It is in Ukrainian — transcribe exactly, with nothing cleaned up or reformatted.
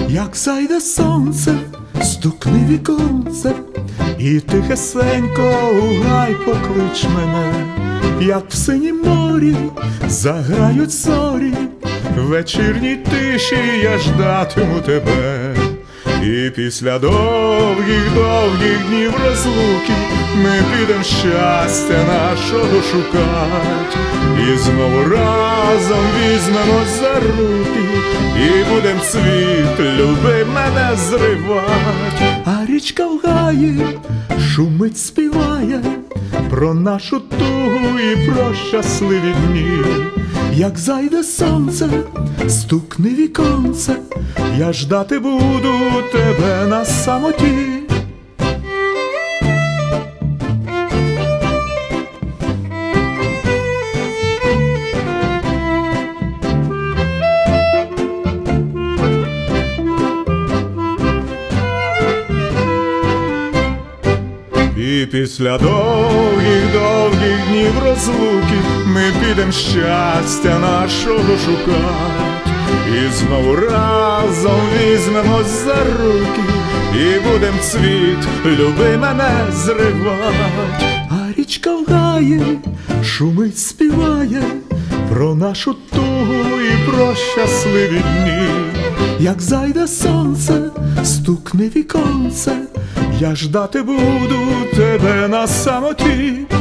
Як зайде сонце, стукни віконце, і тихесенько у гай поклич мене. Як в синім морі заграють зорі, в вечірній тиші я ждатиму тебе. І після довгих-довгих днів розлуки ми підем щастя нашого шукать. І знову разом візьмемось за руки, і будем світ, люби мене, зривать. А річка в гаї шумить, співає про нашу тугу і про щасливі дні. Як зайде сонце, стукни віконце, я ждати буду тебе на самоті. І після довгих-довгих днів розлуки ми підем щастя нашого шукать. І знову разом візьмемось за руки, і будем цвіт, люби мене, зривать. А річка в гаї шумить, співає про нашу тугу і про щасливі дні. Як зайде сонце, стукни віконце, я ждати буду тебе на самоті.